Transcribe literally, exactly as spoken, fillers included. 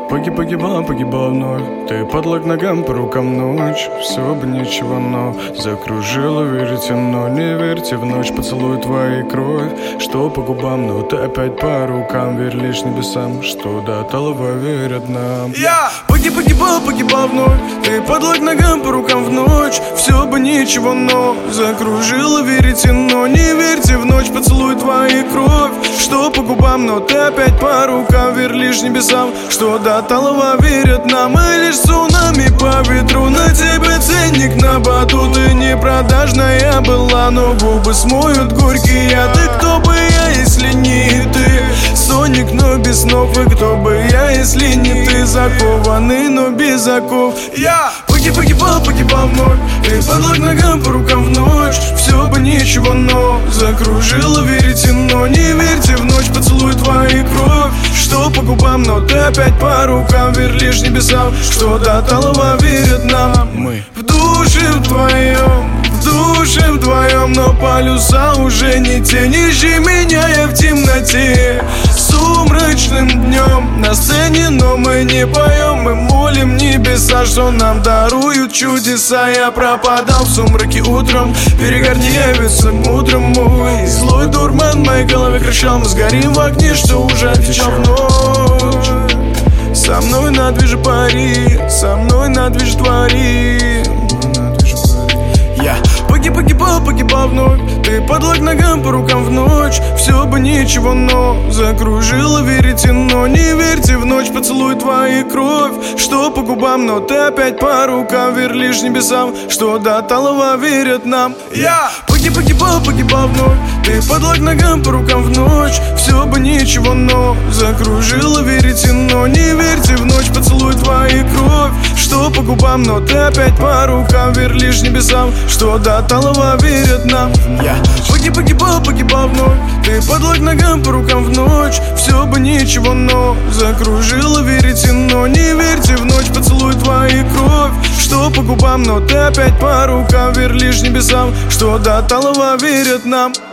Погиб, погибал, погибал вновь. Ты подлог ногам, по рукам ночь. Все бы ничего, но закружила, верите, но не верьте в ночь. Поцелуй твоей кровь, что по губам, но ты опять по рукам. Верь лишь небесам, что до талого верят нам. Я погиб, погибал, погибал вновь. Ты подлог ногам, по рукам в ночь. Все бы ничего, но закружила, верите, но не верьте в ночь. Поцелуй твоей кровь, что по губам, но ты опять по рукам. Верь лишь небесам, что до талого верят нам. И лишь цунами по ветру. На тебе ценник на батут. Ты не продажная была, но губы смоют горький яд. И кто бы я, если не ты? Соник, но без снов. И кто бы я, если не ты? Закованный, но без оков. Я погиб, погибал, погибал вновь. Ты подлог ногам, по рукам в ночь. Все бы ничего, но закружила, верите, но не верьте в ночь. Поцелуй твоей кровь, что по губам, но ты опять по рукам. Верь лишь небесам, что до талого верят нам. Мы в душе вдвоем, в душе вдвоем, но полюса уже не те. Не ищи меня, я в темноте сумрачным днем на сцене, но мы не поем. Мы молим небеса, что нам даруют чудеса. Я пропадал в сумраке утром, перегорни, явится мудрым мой. Злой дурман в моей голове кричал: мы сгорим в огне, что уже отвечал в ночь. Со мной на движе пари, со мной на движе твори. Я погиб, погибал, погибал вновь. Ты подлог ногам, по рукам в ночь. Все бы ничего, но закружила, верите, но не верьте в ночь. Поцелуй твоей кровь, что по губам, но ты опять по рукам. Верь лишь небесам, что до талого верят нам. Я погиб, погибал, погибал вновь. Ты подлог ногам, по рукам в ночь. Все бы ничего, но закружила, верите, но не верьте в ночь. Поцелуй твоей кровь, что по губам, но ты опять по рукам. Верь лишь небесам, что до талого верят нам. Я погиб, погибал, погибал вновь. Ты подлог ногам, по рукам в ночь. Все бы ничего, но закружила, верите, но не верьте в ночь. Поцелуй твоей кровь, что по губам, но ты опять по рукам. Верь лишь небесам, что до талого верят нам.